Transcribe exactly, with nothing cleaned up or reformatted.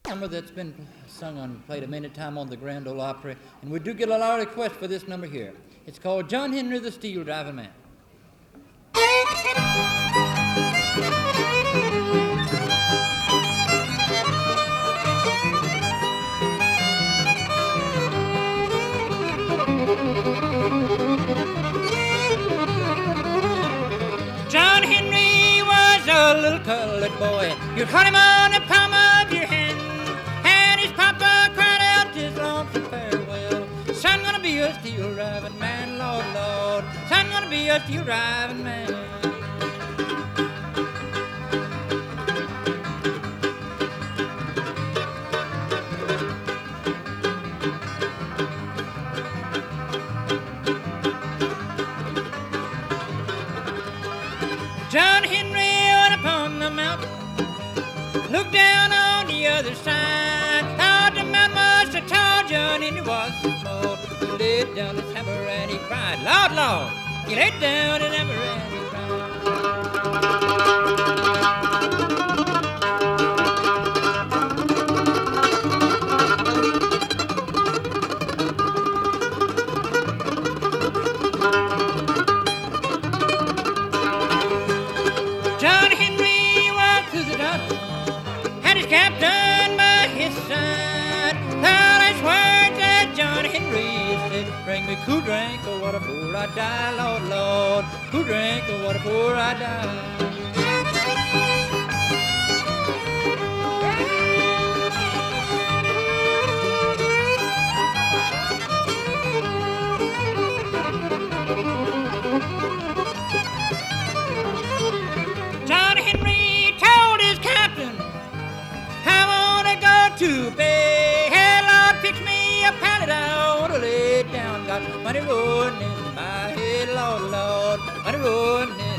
number that's been sung and played a many times on the Grand Ole Opry, and we do get a lot of requests for this number here. It's called John Henry the Steel Driving Man. John Henry was a little colored boy. You'd hold him on the palm of your hand, and his papa cried out his lonesome farewell. Son, gonna be a steel driving man, Lord, Lord. Son, gonna be a steel driving man. John Henry went upon the mountain, looked down on the other side. Thought the mountain was so tall, John Henry was so small. He laid down his hammer and he cried, Lord, Lord. He laid down his hammer and he John Henry walked through the tunnel, had his captain by his side. The last words that John Henry said, bring me cool drink or water before I die, Lord, Lord. Cool drink or water before I die. John Henry told his captain, I want to go to bed. Hey, Lord, fix me a pallet, I want to lay down. Got money rolling in my head, Lord, Lord, money rolling in